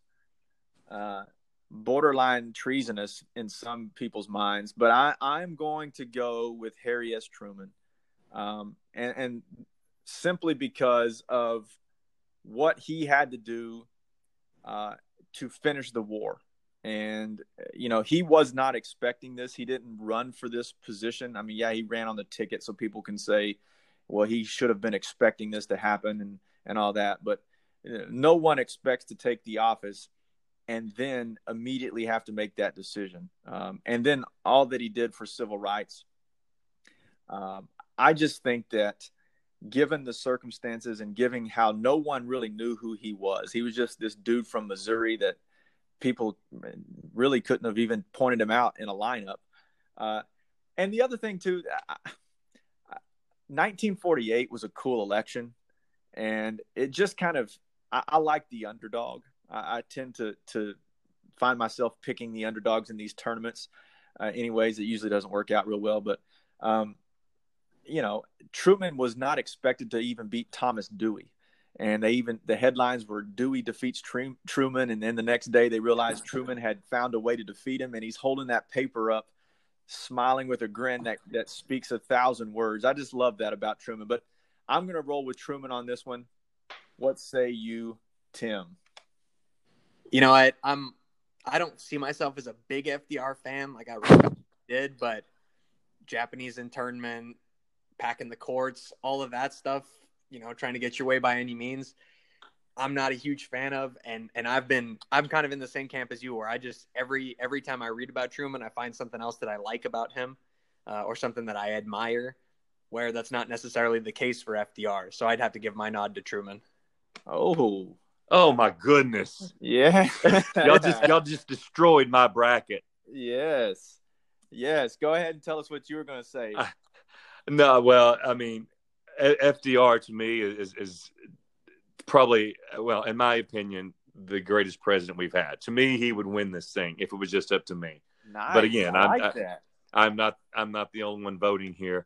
Borderline treasonous in some people's minds, but I'm going to go with Harry S. Truman, and simply because of what he had to do to finish the war. And he was not expecting this. He didn't run for this position. I mean, yeah, he ran on the ticket, so people can say, well, he should have been expecting this to happen and all that. But no one expects to take the office and then immediately have to make that decision. And then all that he did for civil rights. I just think that given the circumstances and given how no one really knew who he was just this dude from Missouri that people really couldn't have even pointed him out in a lineup. And the other thing too, 1948 was a cool election, and it just kind of, I like the underdog. I tend to find myself picking the underdogs in these tournaments. Anyways, it usually doesn't work out real well. But, Truman was not expected to even beat Thomas Dewey. And the headlines were Dewey defeats Truman. And then the next day they realized Truman had found a way to defeat him. And he's holding that paper up, smiling with a grin that speaks 1,000 words. I just love that about Truman. But I'm going to roll with Truman on this one. What say you, Tim? You know, I don't see myself as a big FDR fan like I really did, but Japanese internment, packing the courts, all of that stuff, you know, trying to get your way by any means, I'm not a huge fan of. And I'm kind of in the same camp as you, where I just every time I read about Truman, I find something else that I like about him, or something that I admire, where that's not necessarily the case for FDR. So I'd have to give my nod to Truman. Oh my goodness. Yeah. Y'all just destroyed my bracket. Yes. Go ahead and tell us what you were going to say. No, well, I mean, FDR to me is probably, well, in my opinion, the greatest president we've had. To me, he would win this thing if it was just up to me. Nice. But again, that. I'm not the only one voting here.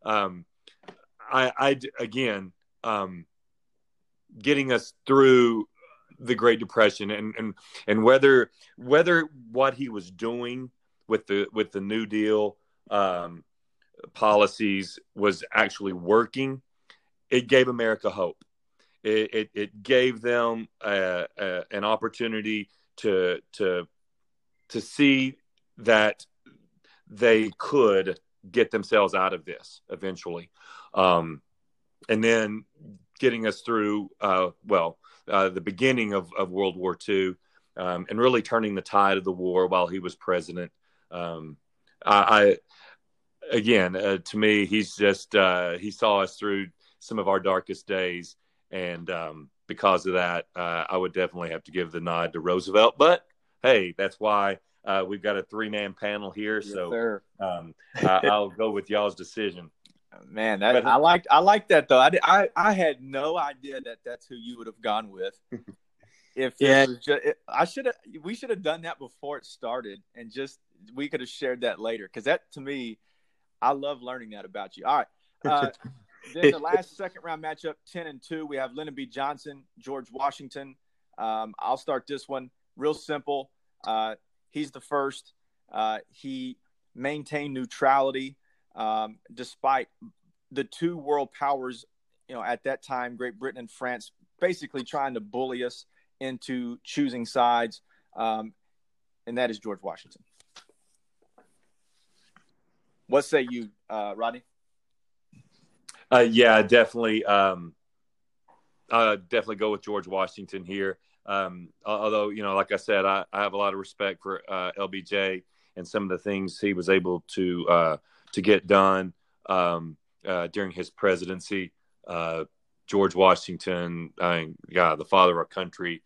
Getting us through the Great Depression and whether what he was doing with the New Deal policies was actually working, it gave America hope. It gave them an opportunity to see that they could get themselves out of this eventually, and then getting us through the beginning of World War II, and really turning the tide of the war while he was president. To me, he's just he saw us through some of our darkest days, and because of that, I would definitely have to give the nod to Roosevelt. But hey, that's why we've got a 3-man panel here, yes, so I'll go with y'all's decision. Man, I like that though. I had no idea that's who you would have gone with. If it was just, we should have done that before it started, and we could have shared that later, because that, to me, I love learning that about you. All right, then the last second round matchup, 10-2, we have Lyndon B. Johnson, George Washington. I'll start this one real simple. He's the first. He maintained neutrality. Despite the two world powers, at that time, Great Britain and France, basically trying to bully us into choosing sides, and that is George Washington. What say you, Rodney? Definitely. Definitely go with George Washington here. Although, like I said, I have a lot of respect for LBJ and some of the things he was able to get done during his presidency. George Washington, the father of our country,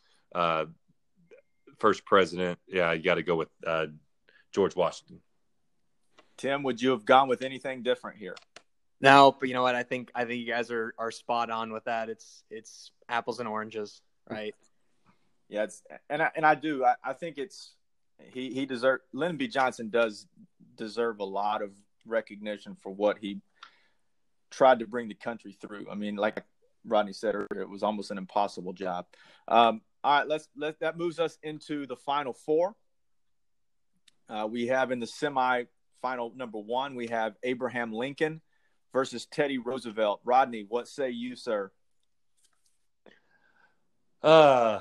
first president. Yeah, you got to go with George Washington. Tim, would you have gone with anything different here? No, but you know what? I think you guys are spot on with that. It's apples and oranges, right? Yeah, I do. I think he deserves. Lyndon B. Johnson does deserve a lot of recognition for what he tried to bring the country through. I mean, like Rodney said earlier, it was almost an impossible job. All right, that moves us into the final four. We have in the semi-final number 1, we have Abraham Lincoln versus Teddy Roosevelt. Rodney, what say you, sir? I've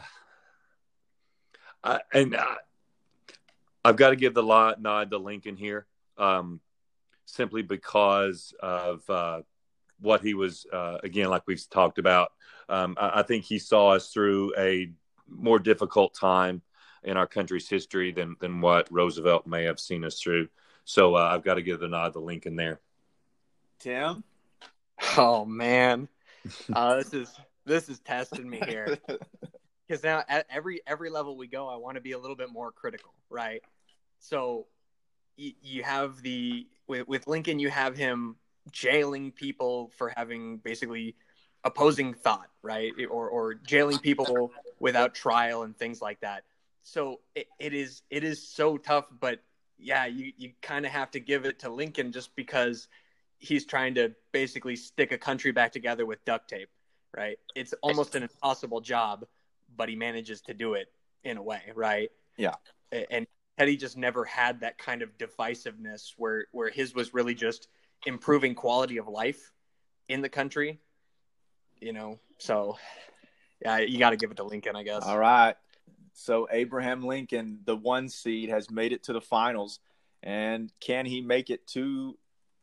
got to give the nod to Lincoln here, simply because of what he was, again, like we've talked about. I think he saw us through a more difficult time in our country's history than what Roosevelt may have seen us through. So I've got to give the nod to Lincoln there. Tim? Oh, man. This is testing me here. Because now at every level we go, I want to be a little bit more critical, right? So you have with Lincoln, you have him jailing people for having basically opposing thought, right? Or jailing people without trial and things like that. So it is so tough, but yeah, you kind of have to give it to Lincoln just because he's trying to basically stick a country back together with duct tape, right? It's almost an impossible job, but he manages to do it in a way, right? Yeah. And Teddy just never had that kind of divisiveness where his was really just improving quality of life in the country, So, yeah, you got to give it to Lincoln, I guess. All right. So Abraham Lincoln, the 1 seed, has made it to the finals. And can he make it to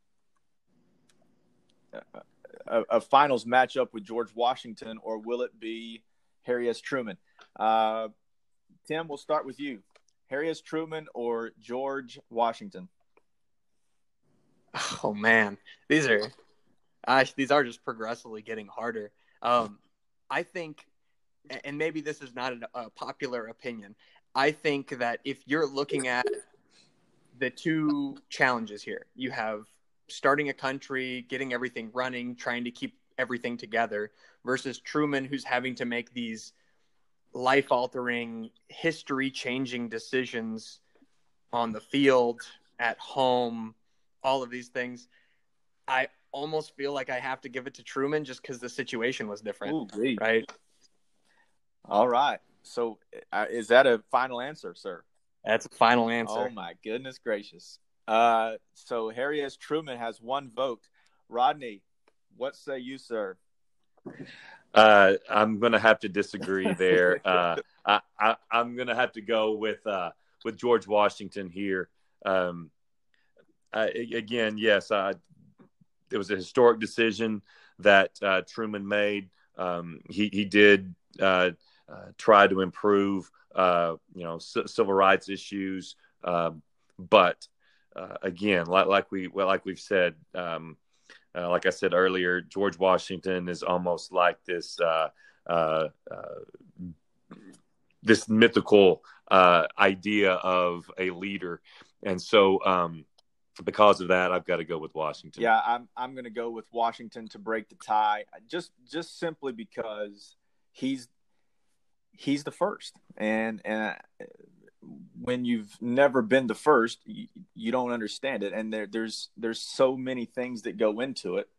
a finals matchup with George Washington, or will it be Harry S. Truman? Tim, we'll start with you. Harry S. Truman or George Washington? Oh, man. These are just progressively getting harder. I think, and maybe this is not a popular opinion, I think that if you're looking at the two challenges here, you have starting a country, getting everything running, trying to keep everything together, versus Truman, who's having to make these life-altering, history-changing decisions on the field, at home, all of these things. I almost feel like I have to give it to Truman just because the situation was different. Ooh, right? All right. So is that a final answer, sir? That's a final answer. Oh, my goodness gracious. So Harry S. Truman has 1 vote. Rodney, what say you, sir? I'm going to have to disagree there. I'm going to have to go with George Washington here. Again, yes, it was a historic decision that Truman made. He did try to improve, civil rights issues, but again, like we've said, like I said earlier, George Washington is almost like this this mythical idea of a leader, and so because of that, I've got to go with Washington. Yeah, I'm going to go with Washington to break the tie, just simply because he's the first, and when you've never been the first, you don't understand it, and there's so many things that go into it,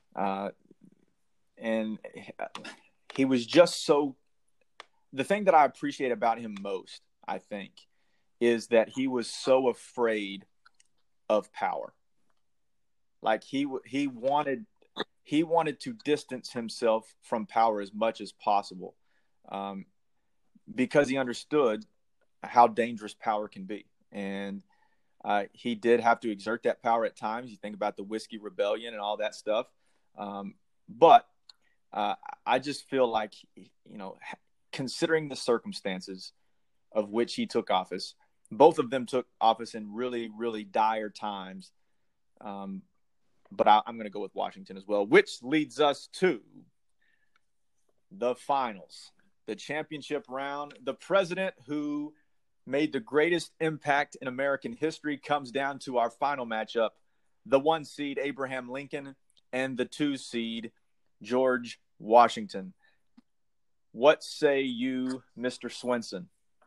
and he was just so. The thing that I appreciate about him most, I think, is that he was so afraid of power. Like he wanted to distance himself from power as much as possible, because he understood how dangerous power can be. And he did have to exert that power at times. You think about the Whiskey Rebellion and all that stuff. But I just feel like, considering the circumstances of which he took office, both of them took office in really, really dire times. But I'm going to go with Washington as well, which leads us to the finals, the championship round. The president who made the greatest impact in American history comes down to our final matchup, the 1 seed Abraham Lincoln and the 2 seed George Washington. What say you, Mr. Swenson?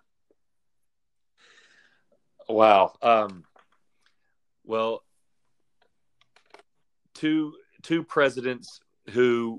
Wow. Well, two presidents who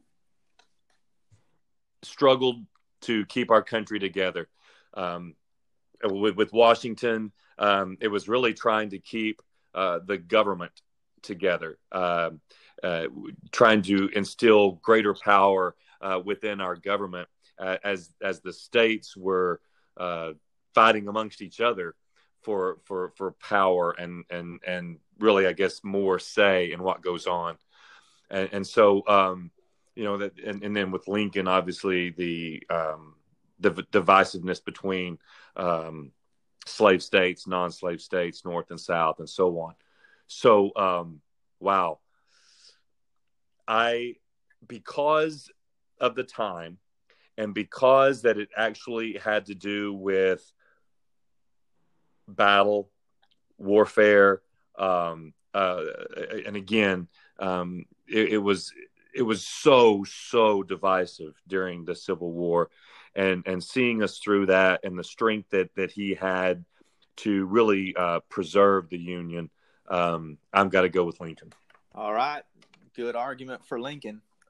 struggled to keep our country together. With Washington, it was really trying to keep the government together, trying to instill greater power within our government as the states were fighting amongst each other for power and really, I guess, more say in what goes on. And so, that, and then with Lincoln, obviously the divisiveness between slave states, non-slave states, North and South, and so on. So, wow. Because of the time and because that it actually had to do with battle, warfare, and again, it was so divisive during the Civil War, and seeing us through that and the strength that he had to really preserve the Union. I've got to go with Lincoln. All right, good argument for Lincoln.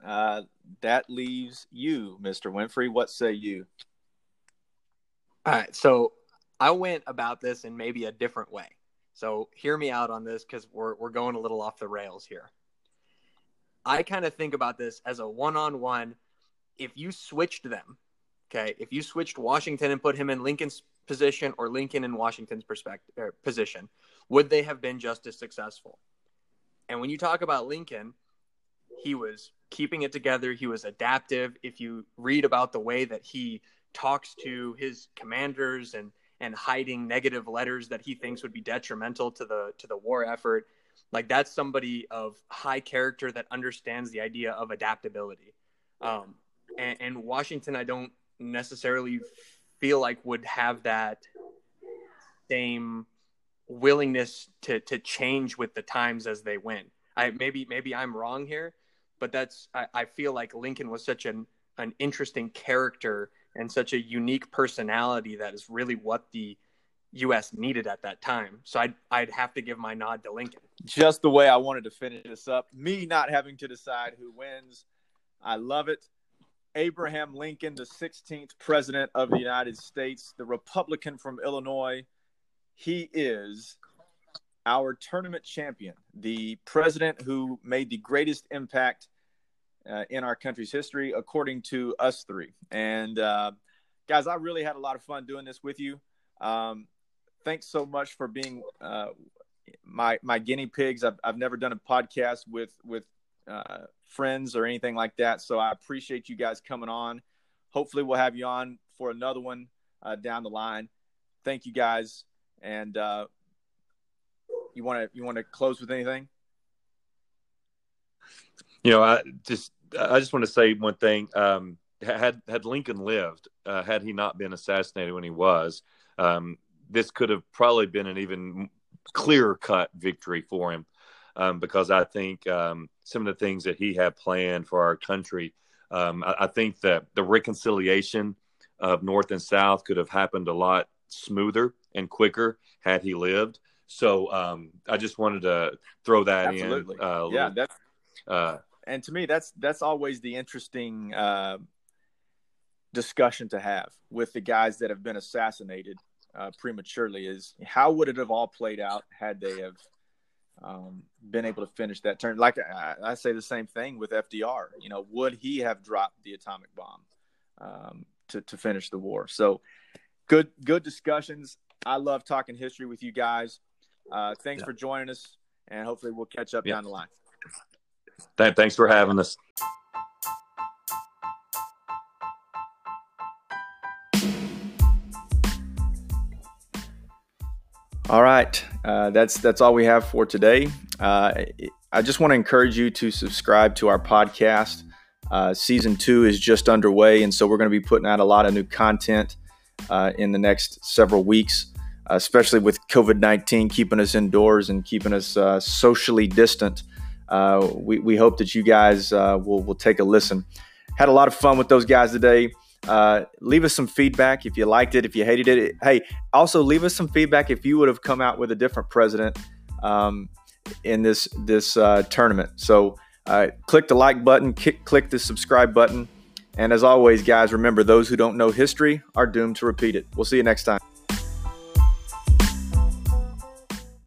That leaves you, Mr. Winfrey. What say you? All right, so I went about this in maybe a different way. So hear me out on this because we're going a little off the rails here. I kind of think about this as a one-on-one. If you switched them, okay, if you switched Washington and put him in Lincoln's position or Lincoln in Washington's position, would they have been just as successful? And when you talk about Lincoln, he was keeping it together. He was adaptive. If you read about the way that he talks to his commanders and hiding negative letters that he thinks would be detrimental to the war effort, like that's somebody of high character that understands the idea of adaptability. And Washington, I don't necessarily feel like would have that same willingness to change with the times as they went. Maybe I'm wrong here, but I feel like Lincoln was such an interesting character and such a unique personality that is really what the U.S. needed at that time. So I'd have to give my nod to Lincoln. Just the way I wanted to finish this up. Me not having to decide who wins. I love it. Abraham Lincoln, the 16th president of the United States, the Republican from Illinois. He is our tournament champion, the president who made the greatest impact in our country's history, according to us three. And guys, I really had a lot of fun doing this with you. Thanks so much for being my guinea pigs. I've never done a podcast with friends or anything like that, so I appreciate you guys coming on. Hopefully, we'll have you on for another one down the line. Thank you guys. And you want to close with anything? I just want to say one thing. Had Lincoln lived, had he not been assassinated when he was, this could have probably been an even clearer cut victory for him, because I think some of the things that he had planned for our country, I think that the reconciliation of North and South could have happened a lot smoother and quicker had he lived. So I just wanted to throw that Absolutely. in. Yeah, that's and to me, that's always the interesting discussion to have with the guys that have been assassinated prematurely. Is how would it have all played out had they have been able to finish that turn? Like I say the same thing with FDR. Would he have dropped the atomic bomb to finish the war? So good discussions. I love talking history with you guys. Thanks for joining us, and hopefully we'll catch up down the line. Thanks for having us. All right. That's all we have for today. I just want to encourage you to subscribe to our podcast. Season 2 is just underway, and so we're going to be putting out a lot of new content in the next several weeks, especially with COVID-19 keeping us indoors and keeping us socially distant. We hope that you guys will take a listen. Had a lot of fun with those guys today. Leave us some feedback if you liked it, if you hated it. Hey, also leave us some feedback if you would have come out with a different president in this tournament. So click the like button, click the subscribe button. And as always, guys, remember, those who don't know history are doomed to repeat it. We'll see you next time.